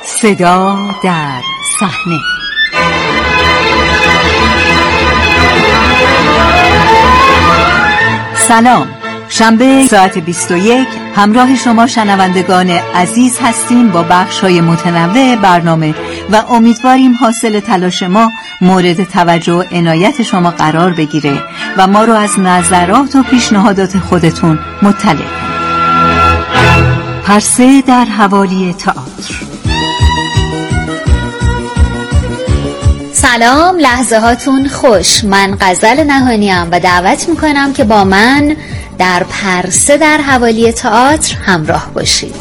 صدا در صحنه. سلام، شنبه ساعت 21 همراه شما شنوندگان عزیز هستیم با بخش‌های متنوع برنامه و امیدواریم حاصل تلاش ما مورد توجه و عنایت شما قرار بگیره و ما رو از نظرات و پیشنهادات خودتون مطلع کنید. پرسه در حوالی تئاتر. سلام، لحظه هاتون خوش. من غزل نهانیم و دعوت میکنم که با من در پرسه در حوالی تئاتر همراه باشید.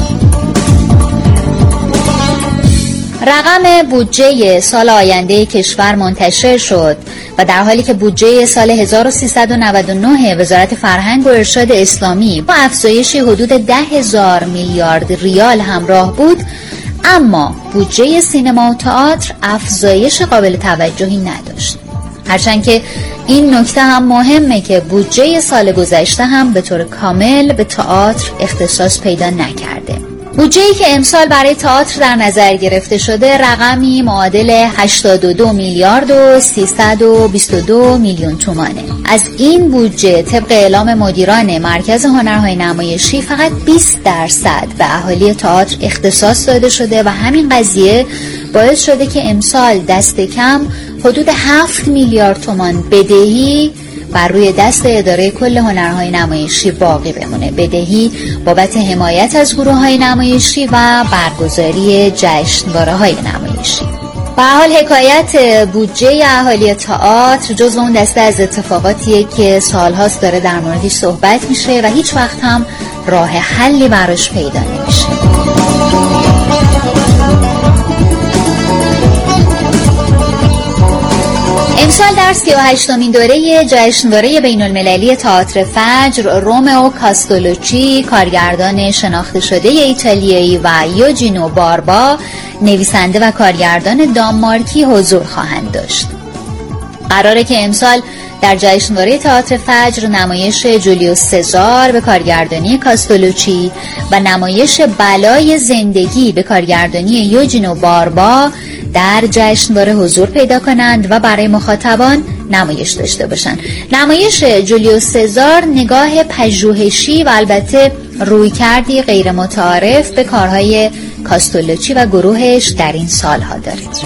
رقم بودجه سال آینده کشور منتشر شد و در حالی که بودجه سال 1399 وزارت فرهنگ و ارشاد اسلامی با افزایشی حدود 10,000 میلیارد ریال همراه بود، اما بودجه سینما و تئاتر افزایش قابل توجهی نداشت. هرچند که این نکته هم مهمه که بودجه سال گذشته هم به طور کامل به تئاتر اختصاص پیدا نکرده. بودجه‌ای که امسال برای تئاتر در نظر گرفته شده رقمی معادل 82 میلیارد و 322 میلیون تومانه. از این بودجه طبق اعلام مدیران مرکز هنرهای نمایشی فقط 20% به اهالی تئاتر اختصاص داده شده و همین قضیه باعث شده که امسال دست کم حدود 7 میلیارد تومان بدهی بر روی دست اداره کل هنرهای نمایشی باقی بمونه. بدهی بابت حمایت از گروه‌های نمایشی و برگزاری جشنواره‌های نمایشی. به هر حال حکایت بودجه اهالی تئاتر جزو اون دسته از اتفاقاتیه که سالهاست داره در موردش صحبت میشه و هیچ وقت هم راه حلی براش پیدا نمیشه. امسال در 38مین دوره جشنواره بین‌المللی تئاتر فجر، رومئو کاستولوچی کارگردان شناخته شده ایتالیایی و یوجینو باربا نویسنده و کارگردان دانمارکی حضور خواهند داشت. قراره که امسال در جشنواره تئاتر فجر نمایش جولیوس سزار به کارگردانی کاستولوچی و نمایش بلای زندگی به کارگردانی یوجینو باربا در جشنواره حضور پیدا کنند و برای مخاطبان نمایش داشته باشند. نمایش جولیوس سزار نگاه پژوهشی و البته رویکردی غیر متعارف به کارهای کاستولوچی و گروهش در این سالها دارد.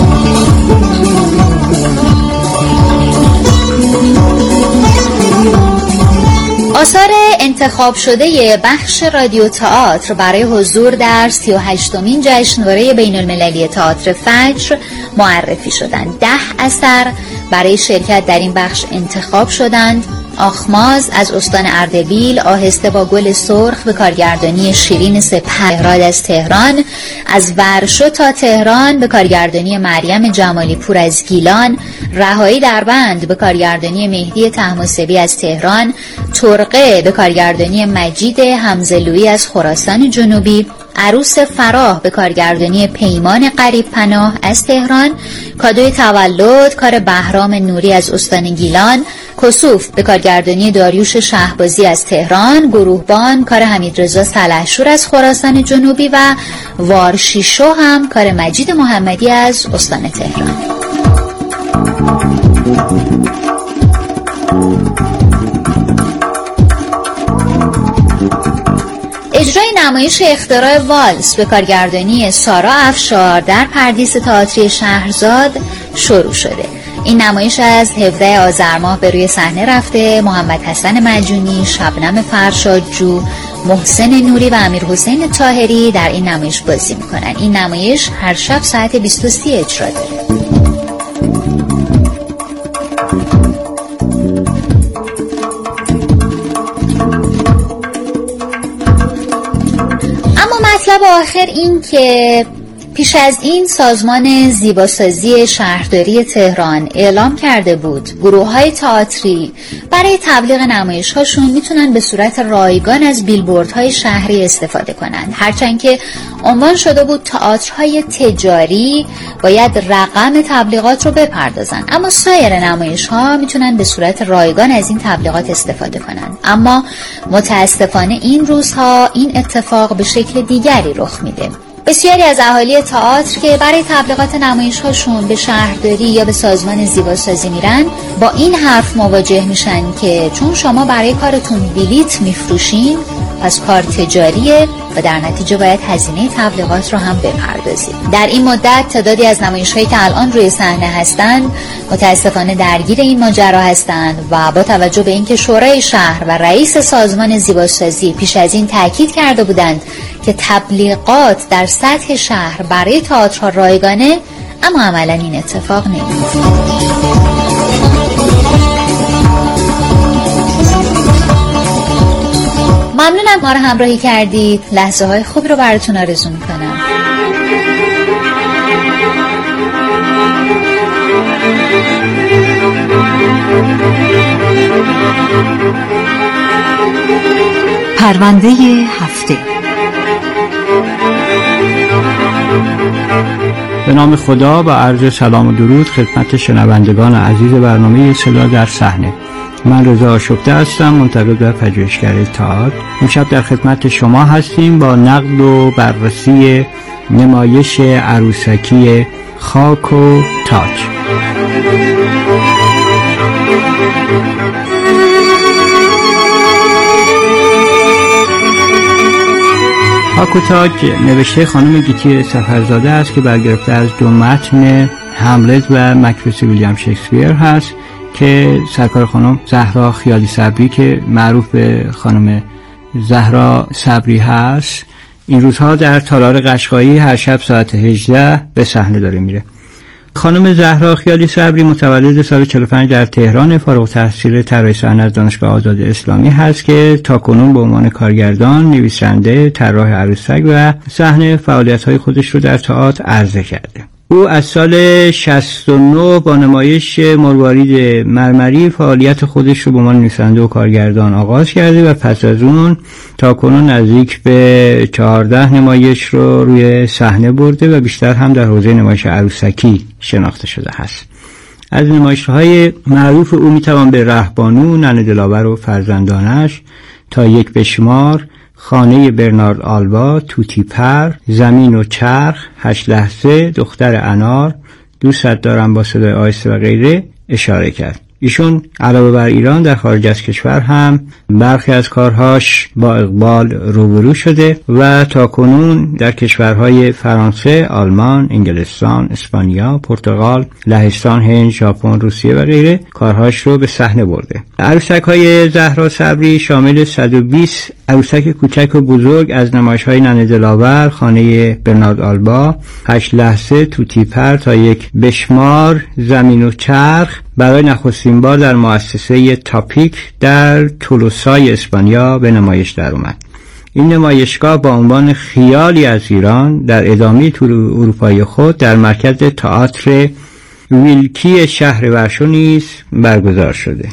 آثار انتخاب شده بخش رادیو تئاتر برای حضور در 38مین جشنواره بین‌المللی تئاتر فجر معرفی شدند. 10 اثر برای شرکت در این بخش انتخاب شدند. آخماز از استان اردبیل، آهسته با گل سرخ به کارگردانی شیرین سپهراد از تهران، از ورشو تا تهران به کارگردانی مریم جمالی پور از گیلان، رهایی در بند به کارگردانی مهدی طهماسبی از تهران، ترقه به کارگردانی مجید حمزه‌لویی از خراسان جنوبی، عروس فراه به کارگردانی پیمان قریب پناه از تهران، کادوی تولد کار بهرام نوری از استان گیلان، کسوف به کارگردانی داریوش شهبازی از تهران، گروهبان کار حمیدرضا سلحشور از خراسان جنوبی و وارشیشو هم کار مجید محمدی از استان تهران. اجرای نمایش اختراع والس به کارگردانی سارا افشار در پردیس تئاتری شهرزاد شروع شده. این نمایش از 17 آذر ماه به روی صحنه رفته. محمد حسن مجونی، شبنم فرشادجو، محسن نوری و امیر حسین طاهری در این نمایش بازی میکنن. این نمایش هر شب ساعت 23 اجرا داره. مطلب آخر این که پیش از این سازمان زیباسازی شهرداری تهران اعلام کرده بود گروه‌های تئاتری برای تبلیغ نمایش‌هاشون میتونن به صورت رایگان از بیلبوردهای شهری استفاده کنند. هرچند که عنوان شده بود تئاترهای تجاری باید رقم تبلیغات رو بپردازن، اما سایر نمایش‌ها میتونن به صورت رایگان از این تبلیغات استفاده کنند. اما متاسفانه این روزها این اتفاق به شکل دیگری رخ میده. بسیاری از اهالی تئاتر که برای تبلیغات نمایش‌هاشون به شهرداری یا به سازمان زیباسازی میرن با این حرف مواجه میشن که چون شما برای کارتون بلیت میفروشین پس کار تجاریه و در نتیجه باید هزینه تبلیغات رو هم بپردازید. در این مدت تعدادی از نمایش‌هایی که الان روی صحنه هستن متاسفانه درگیر این ماجرا هستن و با توجه به اینکه شورای شهر و رئیس سازمان زیباسازی پیش از این تاکید کرده بودند که تبلیغات در سطح شهر برای تئاترها رایگانه، اما عملاً این اتفاق نمی‌افته. ممنونم ما رو همراهی کردید. لحظه های خوب رو براتون آرزو میکنم. پرونده هفته. به نام خدا با عرض سلام و درود خدمت شنوندگان عزیز برنامه صدا در صحنه. من رضا آشفته هستم، منتقد و پژوهشگر تئاتر. امشب در خدمت شما هستیم با نقد و بررسی نمایش عروسکی خاک و تاج. خاک و تاج نوشته خانم گیتی سفرزاده است که برگرفته از دو متن هملت و مکبث ویلیام شکسپیر هست که سرکار خانم زهرا خیالی صبری که معروف به خانم زهرا صبری هست این روزها در تالار قشقایی هر شب ساعت 18 به صحنه داره میره. خانم زهرا خیالی صبری متولد سال 45 در تهران، فارغ التحصیل طراحی صحنه از دانشگاه آزاد اسلامی هست که تاکنون به عنوان کارگردان، نویسنده، طراح عروسک و صحنه فعالیت‌های خودش رو در تئاتر عرضه کرده. او از سال 69 با نمایش مروارید مرمری فعالیت خودش رو به عنوان نویسنده و کارگردان آغاز کرده و پس از اون تاکنون نزدیک به 14 نمایش رو روی صحنه برده و بیشتر هم در حوزه نمایش عروسکی شناخته شده هست. از نمایش‌های معروف او میتوان به رهبانو، ننه دلاور و فرزندانش، تا یک بشمار، خانه برنارد آلوا، توتی پر، زمین و چرخ، 8 لحظه، دختر انار، دوست دارم با صدای آهسته و غیره اشاره کرد. ایشون علاوه بر ایران در خارج از کشور هم برخی از کارهاش با اقبال روبرو شده و تاکنون در کشورهای فرانسه، آلمان، انگلستان، اسپانیا، پرتغال، لهستان، هند، ژاپن، روسیه و غیره کارهاش رو به صحنه برده. عروسک‌های زهرا صبری شامل 120 عروسک کوچک و بزرگ از نمایش‌های ننه دلاور، خانه برنارد آلبا، 8 لحظه، توتی پر تا یک بشمار، زمین و چرخ برای نخستین بار در مؤسسه تاپیک در تولوسای اسپانیا به نمایش در اومد. این نمایشگاه با عنوان خیالی از ایران در ادامه تور اروپایی خود در مرکز تئاتر ویلکی شهر ورشو نیز برگزار شده.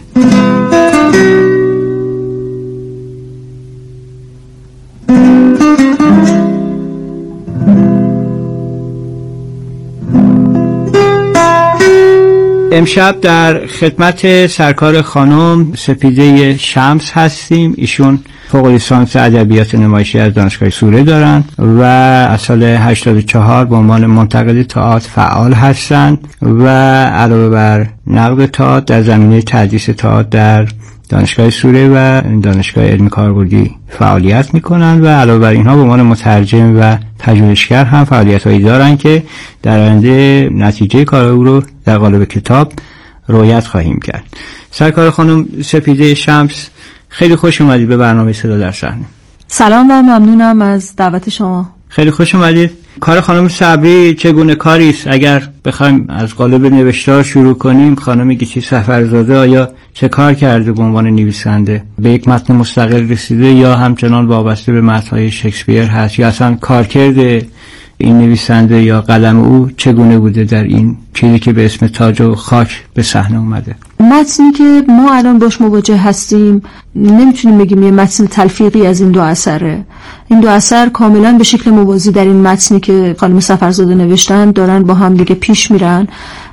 امشب در خدمت سرکار خانم سپیده شمس هستیم. ایشون فوق لیسانس ادبیات نمایشی از دانشگاه سوره دارن و از سال 84 به عنوان منتقد تئاتر فعال هستند و علاوه بر نقد تئاتر در زمینه تدریس تئاتر در دانشگاه سوره و دانشگاه علمی کاربردی فعالیت میکنن و علاوه بر اینها به عنوان مترجم و پژوهشگر هم فعالیت‌هایی دارن که در آینده نتیجه کار او رو در قالب کتاب رویت خواهیم کرد. سرکار خانم سپیده شمس، خیلی خوش اومدید به برنامه صدا در صحنه. سلام و ممنونم از دعوت شما. خیلی خوش اومدید. کار خانم صبری چگونه کاری است؟ اگر بخوایم از قالب نوشتار شروع کنیم، خانم گیتی سفرزاده آیا چه کار کرده به عنوان نویسنده؟ به یک متن مستقل رسیده یا همچنان وابسته به متن‌های شکسپیر هست، یا اصلا کارکرد این نویسنده یا قلم او چگونه بوده در این چیزی که به اسم تاج و خاک به صحنه اومده. متنی که ما الان باش مواجه هستیم نمیتونیم بگیم یه متن تلفیقی از این دو اثره. این دو اثر کاملا به شکل موازی در این متنی که خانم سفرزاده نوشتن دارن با هم دیگه پیش میرن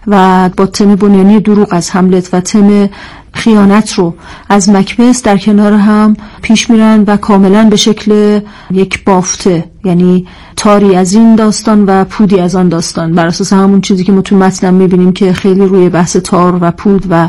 و با تم بنیانی دروغ از هملت و تم خیانت رو از مکبث در کنار هم پیش میرن و کاملا به شکل یک بافته، یعنی تاری از این داستان و پودی از آن داستان، بر اساس همون چیزی که ما تو متن میبینیم که خیلی روی بحث تار و پود و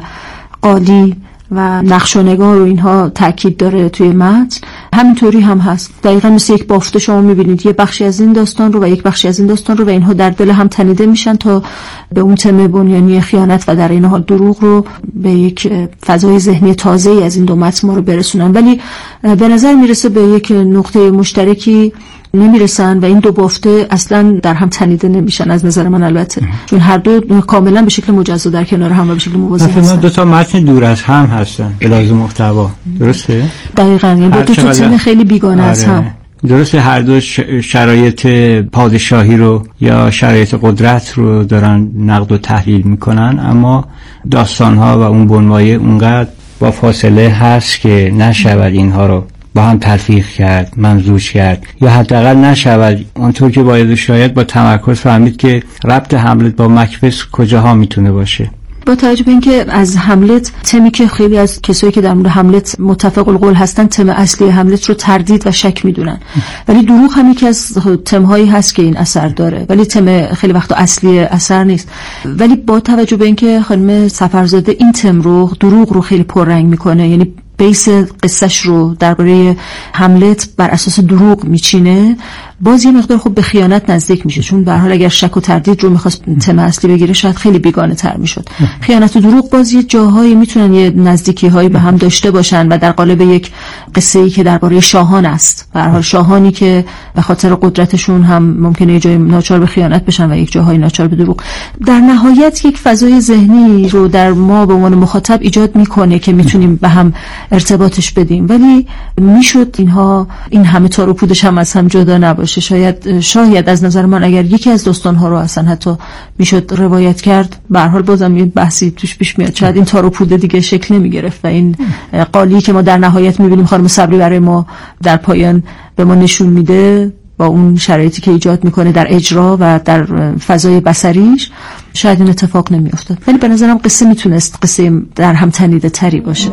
قالی و نقش و نگار و اینها تاکید داره توی متن. همینطوری هم هست، دقیقاً مثل یک بافته شما میبینید یه بخشی از این داستان رو و یک بخشی از این داستان رو و اینها در دل هم تنیده میشن تا به اون تم بنیانی خیانت و در این حال دروغ رو به یک فضای ذهنی تازه‌ای از این دو متن ما رو برسونن. ولی به نظر میرسه به یک نقطه مشترکی نمیرسن و این دو بافته اصلا در هم تنیده نمیشن از نظر من، البته چون هر دو کاملا به شکل مجزا در کنار هم و به شکل موازی هستن. دو تا متن دور از هم هستن به لحاظ محتوا، درسته؟ دقیقاً، یعنی دو تا تم خیلی بیگانه از هم. درسته هر دو شرایط پادشاهی رو یا شرایط قدرت رو دارن نقد و تحلیل میکنن، اما داستانها و اون بنمایه اونقدر با فاصله هست که نشود اینها رو با هم تلفیق کرد، ممزوج کرد، یا حداقل نشود اونطور که باید شاید با تمرکز فهمید که ربط هملت با مکبث کجاها میتونه باشه. با توجه به اینکه از هملت تمی که خیلی از کسایی که در مورد هملت متفق القول هستن تم اصلی هملت رو تردید و شک میدونن، ولی دروغ هم یکی از تم‌هایی هست که این اثر داره، ولی تم خیلی وقتا اصلی اثر نیست. ولی با توجه به اینکه خانم سفرزاده این تم رو دروغ رو خیلی پررنگ میکنه، یعنی بیس قصهش رو درباره هملت بر اساس دروغ میچینه، باز یه مقدار خب به خیانت نزدیک میشه، چون به هر حال اگر شک و تردید رو میخواست تم اصلی بگیره شاید خیلی بیگانه تر میشد. خیانت و دروغ باز یه جاهایی میتونن یه نزدیکی هایی به هم داشته باشن و در قالب یک قصه ای که درباره شاهان است، به هر حال شاهانی که به خاطر قدرتشون هم ممکنه یه جای ناچار به خیانت بشن و یک جاهای ناچار به دروغ. در نهایت یک فضای ذهنی رو در ما به عنوان مخاطب ایجاد میکنه که میتونیم به هم ارتباطش بدیم، ولی میشد اینها این همه تار و پودش هم از هم جدا نباشه. شاید از نظر من اگر یکی از داستان‌ها رو اصلا حتی میشد روایت کرد، به هر حال بازم یه بحثی توش پیش میاد، شاید این تار و پود دیگه شکل نمیگرفت و این قالی که ما در نهایت میبینیم خانم صبری برای ما در پایان به ما نشون میده با اون شرایطی که ایجاد میکنه در اجرا و در فضای بصریش، شاید این اتفاق نمیافتاد. ولی به نظرم قصه میتونست قصه در هم تنیده تری باشه.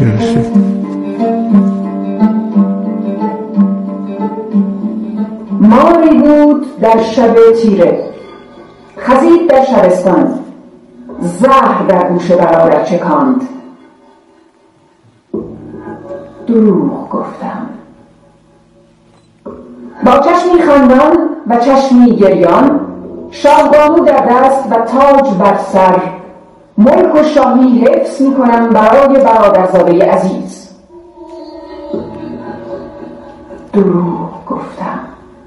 ماری بود در شب تیره، خزید در شبستان، زهر در گوش برادر چکاند. دروغ گفتم با چشمی خندان و چشمی گریان، شاهبانو در دست و تاج بر سر، ملک و شاهی حفظ میکنم برای برادرزاده عزیز. دروغ گفتم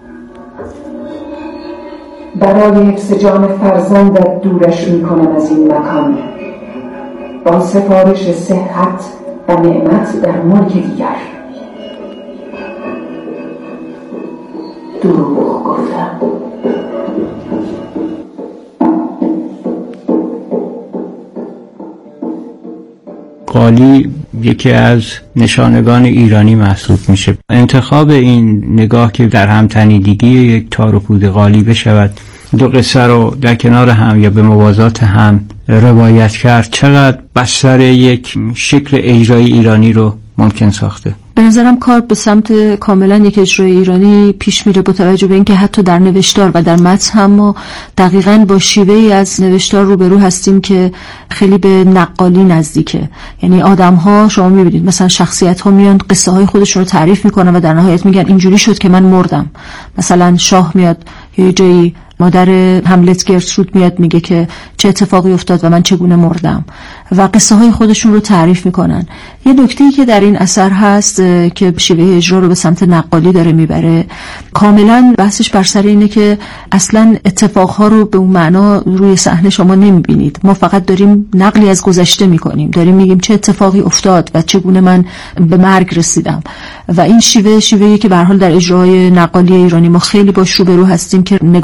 برای حفظ جان فرزندت دورش میکنم از این مکان، با سفارش صحت و نعمت در ملک دیگر. دروغ گفتم. قالی یکی از نشانگان ایرانی محسوب میشه. انتخاب این نگاه که در همتنیدگی یک تار و پود قالی بشود دو قصه رو در کنار هم یا به موازات هم روایت کرد، چقدر بستر یک شکل اجرایی ایرانی رو ممکن ساخته. به نظرم کار به سمت کاملا یک اجرای ایرانی پیش میره، با توجه به اینکه حتی در نوشتار و در متن هم ما دقیقاً با شیوهی از نوشتار روبرو هستیم که خیلی به نقالی نزدیکه. یعنی آدم‌ها شما می‌بینید مثلا شخصیت‌ها میان قصه های خودشون رو تعریف میکنن و در نهایت میگن اینجوری شد که من مردم. مثلا شاه میاد یه جایی مادر هملت گرترود میاد میگه که چه اتفاقی افتاد و من چگونه مردم و قصه های خودشون رو تعریف میکنن. یه نکته‌ای که در این اثر هست که شیوه اجرا رو به سمت نقالی داره میبره، کاملا بحثش بر سر اینه که اصلا اتفاقها رو به اون معنا روی صحنه شما نمیبینید، ما فقط داریم نقلی از گذشته میکنیم، داریم میگیم چه اتفاقی افتاد و چگونه من به مرگ رسیدم. و این شیوهی که به هر حال در اجرای نقالی ایرانی ما خیلی باش روبرو هستیم که نگاه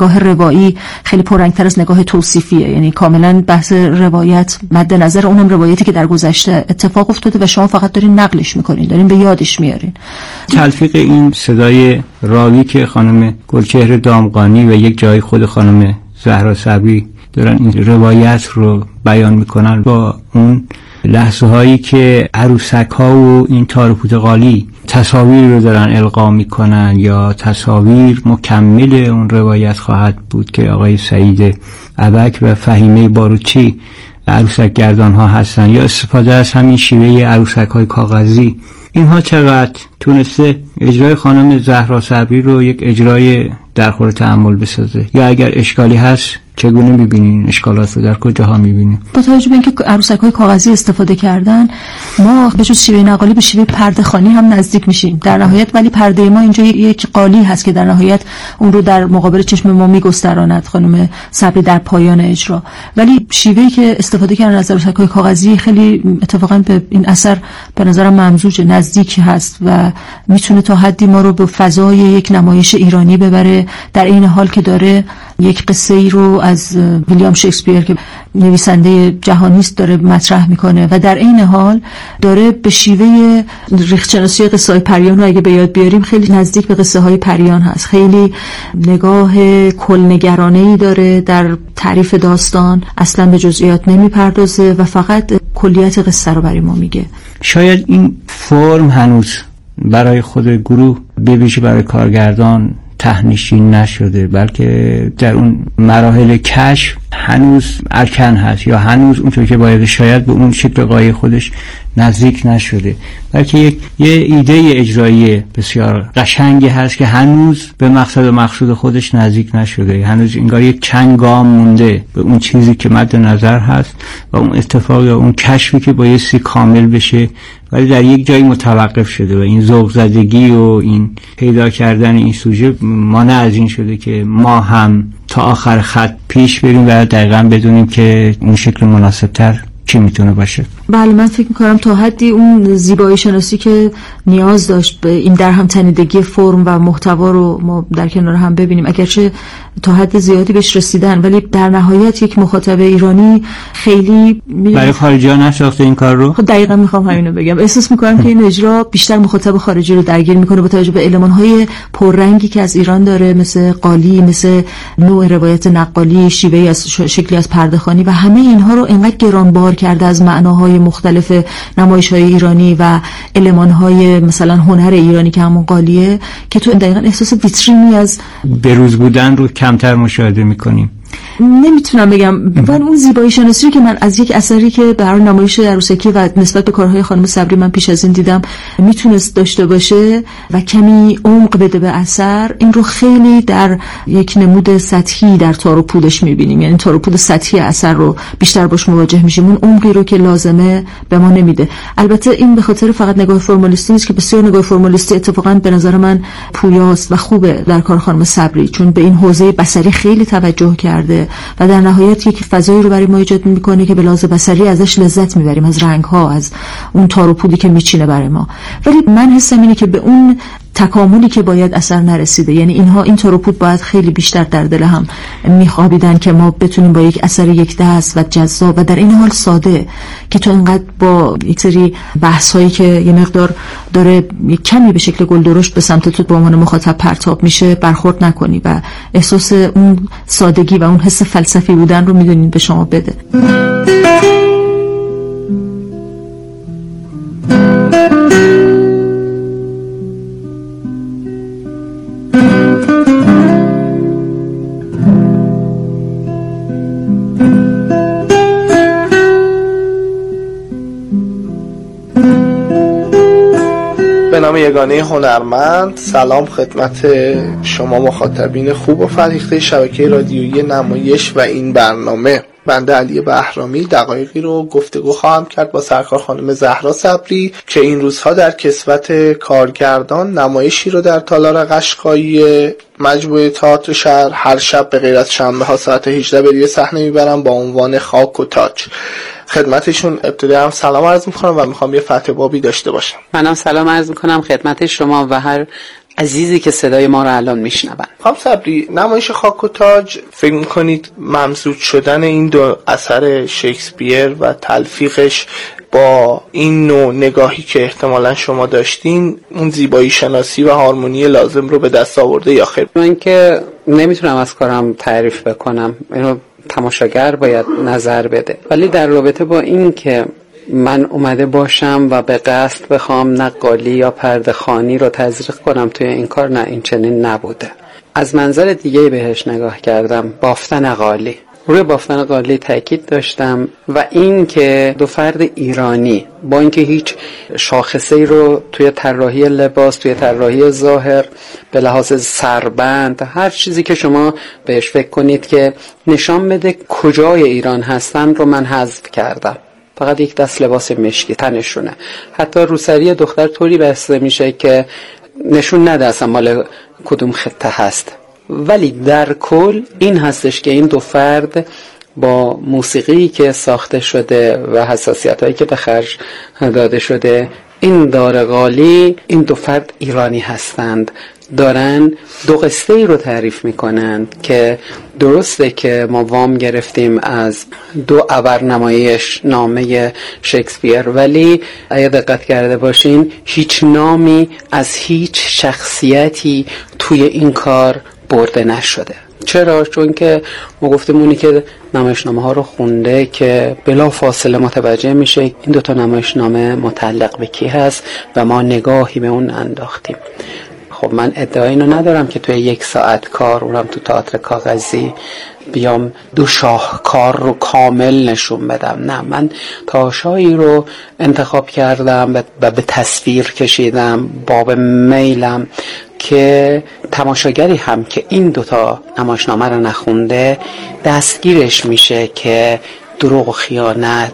روایی خیلی پررنگتر از نگاه توصیفیه، یعنی کاملا بحث روایت مد نظر، اونم روایتی که در گذشته اتفاق افتاده و شما فقط دارین نقلش میکنین، دارین به یادش میارین. تلفیق این صدای راوی که خانم گلچهر دامغانی و یک جای خود خانم زهرا صبری دارن این روایت رو بیان میکنن با اون لحظه هایی که عروسک ها و این تار و پود قالی تصاویر رو دارن القا میکنن یا تصاویر مکمل اون روایت خواهد بود که آقای سعید ابک و فهیمه باروچی عروسک گردان ها هستن، یا استفاده از همین شیوه عروسک های کاغذی، اینها چقدر تونسته اجرای خانم زهرا صبری رو یک اجرای درخور تأمل بسازه، یا اگر اشکالی هست چگونه می‌بینین اشکالات رو در کجاها می‌بینین؟ با توجه به اینکه عروسک‌های کاغذی استفاده کردن، ما به جز شیوه نقالی به شیوه پرده‌خوانی هم نزدیک میشیم در نهایت، ولی پرده ما اینجا یک قالی هست که در نهایت اون رو در مقابل چشم ما میگستراند خانم صبری در پایان اجرا، ولی شیوهی که استفاده کردن از عروسک‌های کاغذی خیلی اتفاقا به این اثر به نظرم ممزوج نزدیک هست و میتونه تا حدی ما رو به فضای یک نمایش ایرانی ببره، در این حال که داره یک قصه ای رو از ویلیام شکسپیر که نویسنده جهانی است داره مطرح میکنه و در این حال داره به شیوه ریختشناسی قصه های پریان رو اگه به یاد بیاریم خیلی نزدیک به قصه های پریان هست، خیلی نگاه کلنگرانه‌ای داره در تعریف داستان، اصلا به جزئیات نمیپردازه و فقط کلیت قصه رو برای ما میگه. شاید این فرم هنوز برای خود گروه به ویژه برای کارگردان تهنشین نشده، بلکه در اون مراحل کشف هنوز ارکن هست یا هنوز اونطور که باید شاید به اون شکل غایی خودش نزدیک نشده، بلکه یه ایده اجرایی بسیار قشنگی هست که هنوز به مقصد و مقصود خودش نزدیک نشده، هنوز انگار یک چند گام مونده به اون چیزی که مد نظر هست و اون اتفاق یا اون کشفی که بایستی کامل بشه، ولی در یک جایی متوقف شده و این ذوق زدگی و این پیدا کردن این سوژه مانع از این شده که ما هم تا آخر خط پیش بریم و دقیقاً بدونیم که اون شکل مناسبتر چی میتونه باشه. بله، من فکر میکنم تا حدی اون زیبایی شناسی که نیاز داشت به این در هم تنیدگی فرم و محتوا رو ما در کنار هم ببینیم، اگرچه تا حد زیادی بهش رسیدن، ولی در نهایت یک مخاطب ایرانی خیلی برای خارجی ها نساخته این کار رو. خب دقیقاً میخوام همینو بگم، احساس میکنم که این اجرا بیشتر مخاطب خارجی رو درگیر میکنه با توجه به المان‌های پررنگی که از ایران داره، مثل قالی، مثل نوع روایت نقالی، شیوهی از شکلی از پرده‌خوانی و همه اینها رو اینقدر گرانبار کرده از معناهای مختلف نمایش‌های ایرانی و المان‌های مثلا هنر ایرانی که همون قالیه، که تو دقیقاً احساس ویترینی از بروز بودن رو کمتر مشاهده می‌کنیم. نمیتونم بگم، ولی اون زیبایی شناسی که من از یک اثری که برای نمایش عروسکی و نسبت به کارهای خانم صبری من پیش از این دیدم میتونست داشته باشه و کمی عمق بده به اثر، این رو خیلی در یک نمود سطحی در تار و پودش میبینیم، یعنی تار و پود سطحی اثر رو بیشتر باش مواجه میشیم، اون عمقی رو که لازمه به ما نمیده. البته این به خاطر فقط نگاه فرمالیستی نیست که بسیار نگاه فرمالیستی اتفاقا به نظر من پویاست و خوبه در کار خانم صبری، چون به این حوزه بصری خیلی توجه کرده و در نهایت یک فضایی رو برای ما ایجاد میکنه که به لحاظ بصری ازش لذت میبریم، از رنگ‌ها، از اون تار و پودی که میچینه برای ما. ولی من حسم اینه که به اون تکاملی که باید اثر نرسیده، یعنی اینها این تار و پود باید خیلی بیشتر در دل هم میخوابیدن که ما بتونیم با یک اثر یک دست و جذاب و در این حال ساده که تو انقدر با یک سری بحث‌هایی که یه مقدار داره یک کمی به شکل گل درشت به سمت تو به عنوان مخاطب پرتاب میشه برخورد نکنی و احساس اون سادگی و اون حس فلسفی بودن رو میدونین به شما بده. به نام یگانه هنرمند، سلام خدمت شما مخاطبین خوب و فرهیخته شبکه رادیویی نمایش و این برنامه. بنده علی بهرامی دقایقی رو گفتگو خواهم کرد با سرکار خانم زهرا صبری که این روزها در کسوت کارگردان نمایشی رو در تالار قشقایی مجموعه تئاتر شهر هر شب به غیر از شنبه ها ساعت 18 به روی صحنه میبرم با عنوان خاک و تاج. خدمتشون ابتدا هم سلام عرض میکنم و میخوام یه فتح بابی داشته باشم. منم سلام عرض میکنم خدمت شما و هر عزیزی که صدای ما رو الان میشنون. خانم صبری، نمایش خاک و تاج فکر میکنید ممزوج شدن این دو اثر شکسپیر و تلفیقش با این نوع نگاهی که احتمالا شما داشتین اون زیبایی شناسی و هارمونی لازم رو به دست آورده یا خیر؟ من که نمیتونم از کارم تعریف بکنم، اینو تماشاگر باید نظر بده. ولی در رابطه با این که من اومده باشم و به قصد بخوام نقالی یا پرده‌خوانی رو تزریق کنم توی این کار، نه، این چنین نبوده. از منظر دیگه بهش نگاه کردم، بافتن قالی. روی بافتن قالی تاکید داشتم و این که دو فرد ایرانی با اینکه هیچ شاخصه‌ای رو توی طراحی لباس، توی طراحی ظاهر، به لحاظ سربند، هر چیزی که شما بهش فکر کنید که نشان بده کجای ایران هستن رو من حذف کردم. فقط یک دست لباس مشکی تنشونه. حتی روسری دختر طوری بسته میشه که نشون نده اصلا مال کدوم خطه هست. ولی در کل این هستش که این دو فرد با موسیقی که ساخته شده و حساسیت‌هایی که به خرج داده شده، این دارقالی، این دو فرد ایرانی هستند، دارن دو قصه ای رو تعریف میکنند که درسته که ما وام گرفتیم از دو ابرنمایش نامه شکسپیر، ولی اگه دقت کرده باشین هیچ نامی از هیچ شخصیتی توی این کار برده نشده. چرا؟ چون که ما گفتیم اونی که نمایشنامه ها رو خونده که بلا فاصله متوجه میشه این دوتا نمایشنامه متعلق به کی هست و ما نگاهی به اون انداختیم. خب من ادعای اینو ندارم که توی 1 ساعت کار، اونم تو تئاتر کاغذی، بیام دو شاهکار رو کامل نشون بدم. نه، من تاشایی رو انتخاب کردم و به تصویر کشیدم باب میلم که تماشاگری هم که این دوتا نمایشنامه رو نخونده دستگیرش میشه که دروغ و خیانت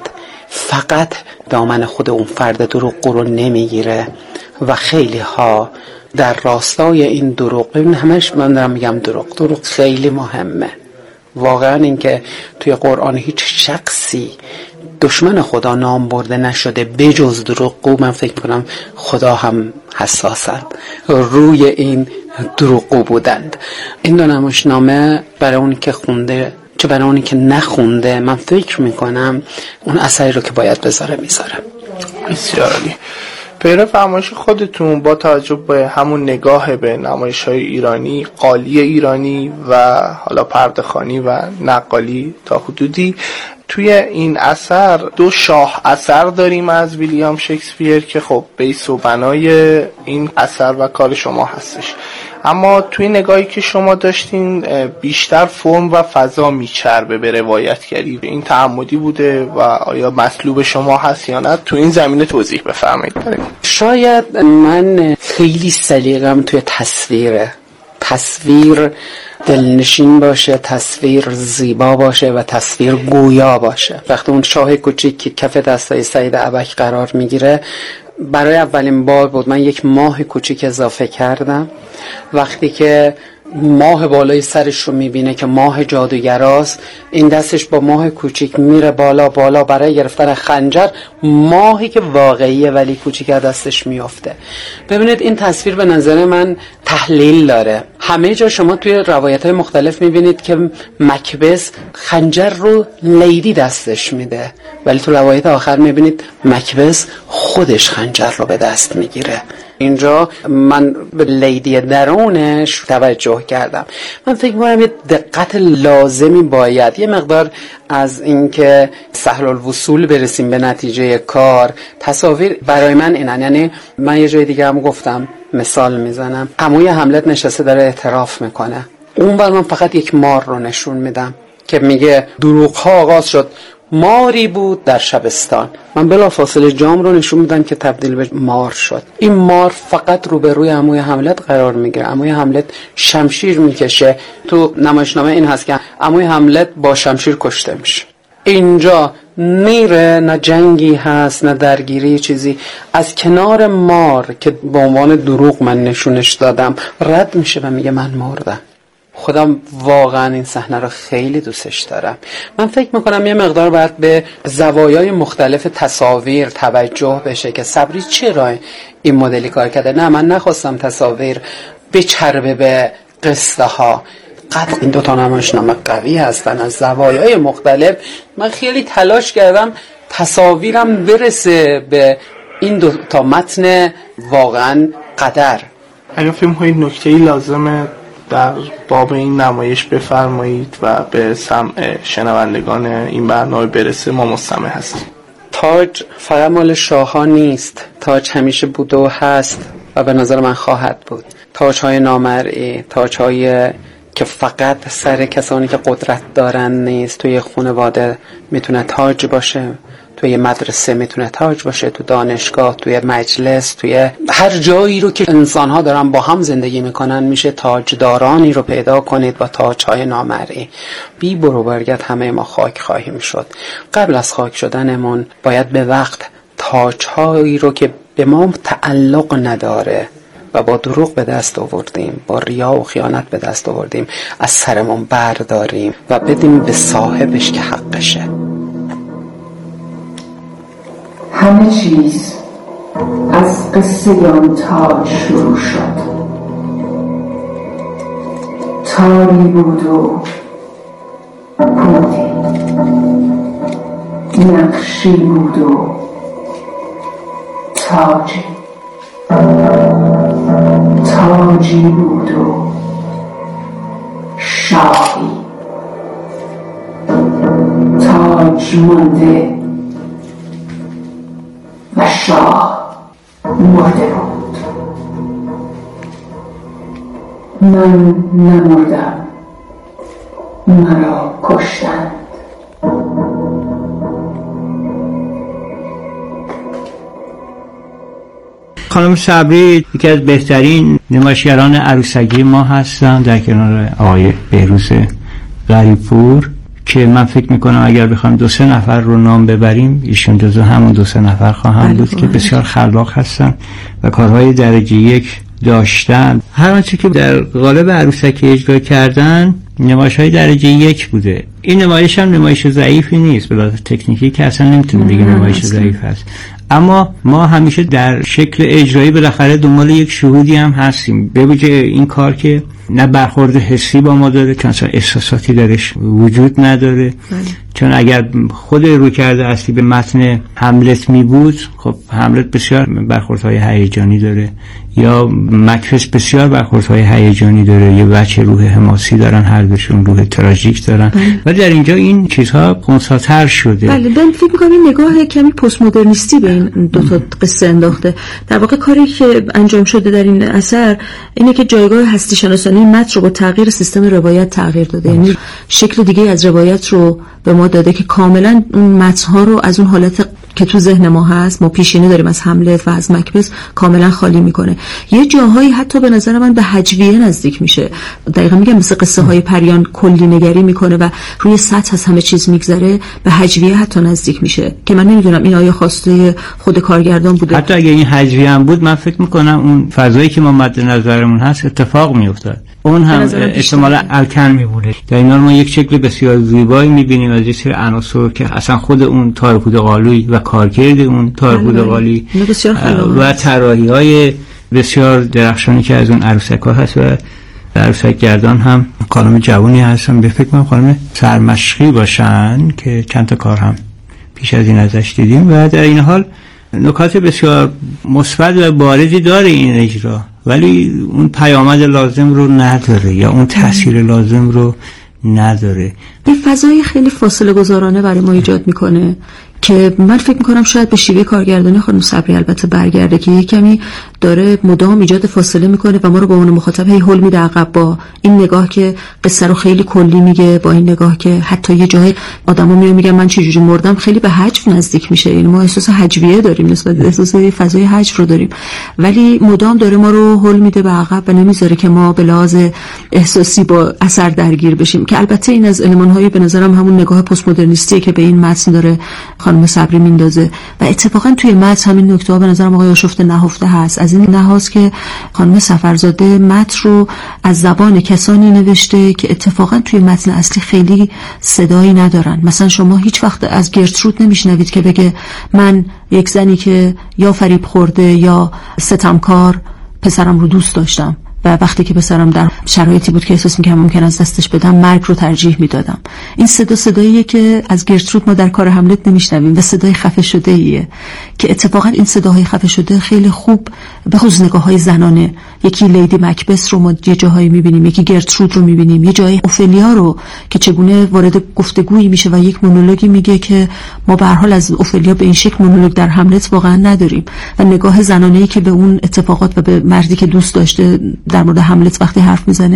فقط دامن خود اون فرد دروغگو رو نمیگیره و خیلی ها در راستای این دروغ، ببین همش من دارم میگم دروغ خیلی مهمه. واقعا این که توی قرآن هیچ شخصی دشمن خدا نام برده نشده بجز دروغگو، من فکر کنم خدا هم حساسند روی این دروغگو بودند. این دو نمایشنامه برای اونی که خونده چه برای اونی که نخونده، من فکر میکنم اون اثری رو که باید بذاره میذاره. بسیار عالی. پیرو فرمایش خودتون با توجه به همون نگاه به نمایش‌های ایرانی، قالی ایرانی و حالا پرده‌خوانی و نقالی تا حدودی، توی این اثر دو شاه اثر داریم از ویلیام شکسپیر که خب بیس و بنای این اثر و کار شما هستش، اما توی نگاهی که شما داشتین بیشتر فرم و فضا میچربه به روایتگری. این تعمدی بوده و آیا مطلوب شما هست یا نه؟ تو این زمینه توضیح بفرمایید. شاید من خیلی سلیقم توی تصویر دلنشین باشه، تصویر زیبا باشه و تصویر گویا باشه. وقتی اون شاه کوچیک که کف دستای سعید ابک قرار میگیره، برای اولین بار بود من یک ماه کوچیک اضافه کردم. وقتی که ماه بالای سرش رو میبینه که ماه جادوگراست، این دستش با ماه کوچیک میره بالا برای گرفتن خنجر، ماهی که واقعیه ولی کوچیک از دستش میافته. ببینید این تصویر به نظر من تحلیل داره. همه جا شما توی روایت‌های مختلف میبینید که مکبث خنجر رو لیلی دستش میده، ولی تو روایت آخر میبینید مکبث خودش خنجر رو به دست میگیره. اینجا من به لیدی درونش توجه کردم. من فکر می‌کنم یه دقت لازمی باید یه مقدار از اینکه سهل الوصول برسیم به نتیجه کار. تصاویر برای من اینن، یعنی من یه جای دیگه هم گفتم، مثال میزنم، عموی هملت نشسته داره اعتراف میکنه، اون بر من فقط یک مار رو نشون میدم که میگه دروغ ها آغاز شد، ماری بود در شبستان. من بلافاصله جام رو نشون میدم که تبدیل به مار شد. این مار فقط روبروی عموی هملت قرار میگیره. عموی هملت شمشیر میکشه. تو نمایشنامه این هست که عموی هملت با شمشیر کشته میشه. اینجا میره، نه جنگی هست نه درگیری چیزی، از کنار مار که به عنوان دروغ من نشونش دادم رد میشه و میگه من مردم. خودم واقعا این صحنه رو خیلی دوستش دارم. من فکر میکنم یه مقدار باید به زوایای مختلف تصاویر توجه بشه که صبری چرا این مدلی کار کرده. نه، من نخواستم تصاویر بچربه به قصه ها. این دوتا نمایشنامه قوی هستن از زوایای مختلف. من خیلی تلاش کردم تصاویرم برسه به این دوتا متن واقعا قدر. اگر فیلم های نکته‌ای لازمه در باب این نمایش بفرمایید و به سمع شنوندگان این برنامه برسه، ما مستمع هستیم. تاج فقط مال شاه‌ها نیست، تاج همیشه بوده و هست و به نظر من خواهد بود. تاج‌های نامرئی، تاج‌های که فقط سر کسانی که قدرت دارن نیست. توی خانواده میتونه تاج باشه، توی مدرسه میتونه تاج باشه، تو دانشگاه، توی مجلس، توی هر جایی رو که انسان‌ها دارن با هم زندگی میکنن میشه تاجدارانی رو پیدا کنید با تاج‌های نامرئی. بی برو برگرد همه ما خاک خواهیم شد. قبل از خاک شدنمون باید به وقت تاج‌هایی رو که به ما تعلق نداره و با دروغ به دست آوردیم، با ریا و خیانت به دست آوردیم، از سرمون برداریم و بدیم به صاحبش که حقشه. همه چیز از قصه آن تاج شروع شد. تاری بود و پودی، نقشی بود و تاجی، تاجی بود و شاهی، تاج مانده و شاه مرده بود. من نمردم، مرا کشتند. خانم صبری یکی از بهترین نمایشگران عروسکی ما هستن در کنار آقای بهروز غریب‌پور که من فکر میکنم اگر بخوایم 2-3 نفر رو نام ببریم ایشون جزو همون 2-3 نفر خواهم بود که بسیار خلاق هستن و کارهای درجه 1 داشتن. هر آنچه که در قالب عروسکی اجرا کردن نمایش‌های درجه 1 بوده. این نمایش هم نمایش ضعیفی نیست، به لحاظ تکنیکی که اصلا نمیتونیم بگیم نمایش ضعیف هست، اما ما همیشه در شکل اجرایی بالاخره دنبال یک شهودی هم هستیم، به ویژه این کار که نه برخورد حسی با ما داره، چون اصلا احساساتی درش وجود نداره. چون اگر خود رویکرد اصلی به متن هملت می بود، خب هملت بسیار برخوردهای هیجانی داره یا مکبث بسیار برخوردهای هیجانی داره، یه بچه روح حماسی دارن، هر دوشون روح تراژیک دارن، ولی در اینجا این چیزها خنثی‌تر شده. بله، من فکر می‌کنم این نگاه کمی پست مدرنیستی به این دو تا قصه انداخته. در واقع کاری که انجام شده در این اثر اینه که جایگاه هستی شناسانی متن رو با تغییر سیستم روایت تغییر داده، یعنی شکل دیگه از روایت رو به ما داده که کاملا اون متن‌ها رو از اون حالت که تو ذهن ما هست، ما پیشینه داریم از هملت و از مکبث، کاملا خالی میکنه. یه جاهایی حتی به نظر من به هجویه نزدیک میشه. دقیقاً میگم مثل قصه های پریان کلی نگری میکنه و روی سطح از همه چیز میگذره، به هجویه حتی نزدیک میشه که من نمیدونم این آیا خواسته خود کارگردان بوده. حتی اگه این هجویه هم بود، من فکر میکنم اون فضایی که ما مد نظرمون هست اتفاق میافتاد، اون هم احتمالاً الکن میبونه. در این حال ما یک شکل بسیار زیبایی میبینیم از یه سری عناصر که اصلا خود اون تارپود قالوی و کارکرد اون تارپود قالی و طراحی‌های بسیار درخشانی که از اون عروسک‌ها هست و عروسک گردان هم خانم جوانی هستن، به فکر من خانم سرمشقی باشن که چند تا کار هم پیش از این ازش دیدیم و در این حال نکات بسیار مثبت و بارزی داره این اجرا، ولی اون پیامد لازم رو نداره یا اون تاثیر لازم رو نداره. این فضای خیلی فاصله گذارانه برای ما ایجاد میکنه که من فکر میکنم شاید به شیوه کارگردانی خانم صبری البته برگرده که یک کمی داره مدام ایجاد فاصله میکنه و ما رو به عنوان مخاطب هی هول میده عقب، با این نگاه که قصه رو خیلی کلی میگه، با این نگاه که حتی یه جای آدما میگن من چه جوری مردم، خیلی به حجو نزدیک میشه. یعنی ما احساس حجویه داریم، نسبت به احساس فضای حجو رو داریم، ولی مدام داره ما رو هول میده به عقب و نمیذاره که ما به لحاظ احساسی با اثر درگیر بشیم، که البته این از المان‌های به نظرم همون نگاه پست مدرنیستیه که به این متن داره خانم صبری میندازه و اتفاقا توی متن همین نکته ها به نظرم آقای آشفته نهفته هست. از این لحاظ که خانم سفرزاده متن رو از زبان کسانی نوشته که اتفاقا توی متن اصلی خیلی صدایی ندارن. مثلا شما هیچ وقت از گرترود نمیشنوید که بگه من یک زنی که یا فریب خورده یا ستمکار پسرم رو دوست داشتم و وقتی که پسرم در شرایطی بود که احساس می‌کردم ممکن از دستش بدم مرگ رو ترجیح میدادم. این صداییه که از گرترود ما در کار هملت نمیشنویم و صدای خفه شده ایه که اتفاقا این صداهای خفه شده خیلی خوب به خصوص نگاه‌های زنانه، یکی لیدی مکبث رو ما یه جاهایی می‌بینیم، یکی گرترود رو می‌بینیم، یه جایی اوفلیا رو که چگونه وارد گفتگویی میشه و یک مونولوگی میگه که ما به هر حال از اوفلیا به این شکل مونولوگ در هملت واقعا نداریم و نگاه زنانه‌ای که به اون اتفاقات و به مردی که دوست داشته در مورد هملت وقتی حرف میزنه